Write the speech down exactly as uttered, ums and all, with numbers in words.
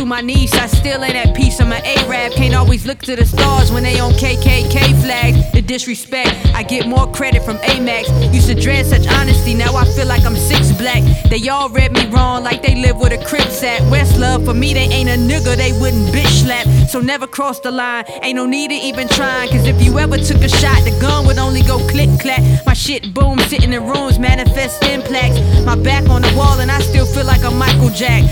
to my niece, I still ain't at peace. I'm an A-Rab, can't always look to the stars when they on K K K flags. The disrespect, I get more credit from A-Max. Used to dread such honesty, now I feel like I'm six black. They all read me wrong like they live with a Crips at. West love, for me they ain't a nigga, they wouldn't bitch slap. So never cross the line, ain't no need to even trying. Cause if you ever took a shot, the gun would only go click clack. My shit boom, sitting in rooms, manifest in plaques. My back on the wall and I still feel like I'm Michael Jack.